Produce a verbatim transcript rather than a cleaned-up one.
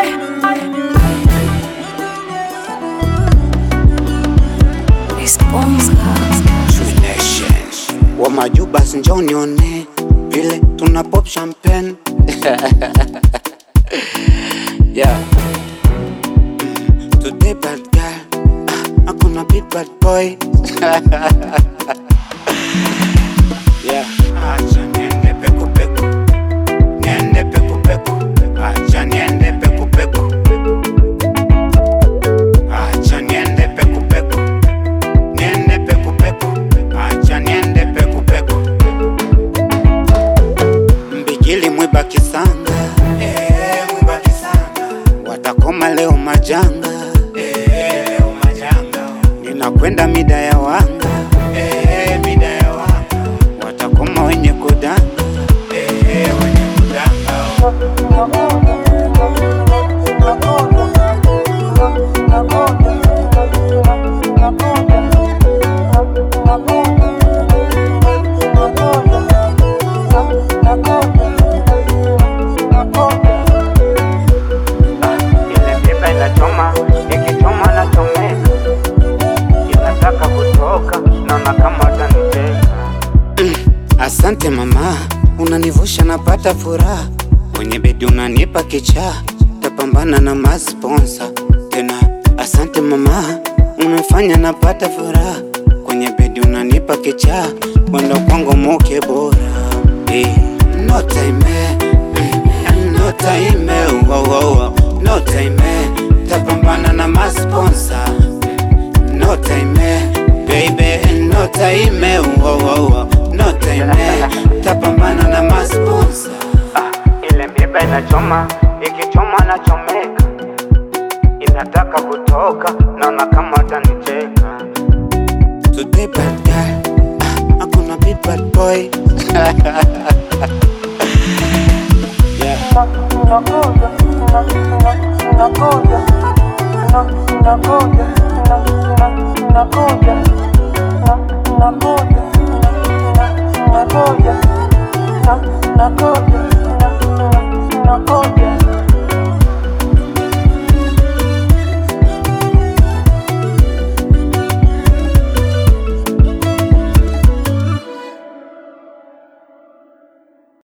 Wa majuba njoo nione vile tuna pop champagne. Yeah. Today bad girl, ah, hakuna big bad boy. Yeah. Acha niende peku peku, niende peku peku. Acha niende peku peku, acha niende peku peku, niende peku peku. Acha niende peku peku. Mbigili mwiba kisanga, eh mwiba kisanga. Watakoma leo majanga, eh leo majanga. Ninakwenda mida ya wanga, eh mida ya wanga. Watakoma wenye kudanga, eh wenye kudanga. Asante mama, unanivusha napata furaha. Kwenye bedi unanipa kicha, tapambana na masponsa tena. Asante mama, unafanya napata furaha. Kwenye bedi unanipa kicha, wendo kwangu moke bora. Eh, no time, no time, wow wow, no time, tapambana na masponsa. No time, baby, no time, wow wow. No time, tapambana na masponsa. Ah, ile miba inachoma, ikichoma na chomeka. Inataka kutoka, naona kama utanicheka. Today bad girl, ah, hakuna big bad boy. Yeah. Unakuja, unakuja, unakuja, unakuja, unakuja, unakuja.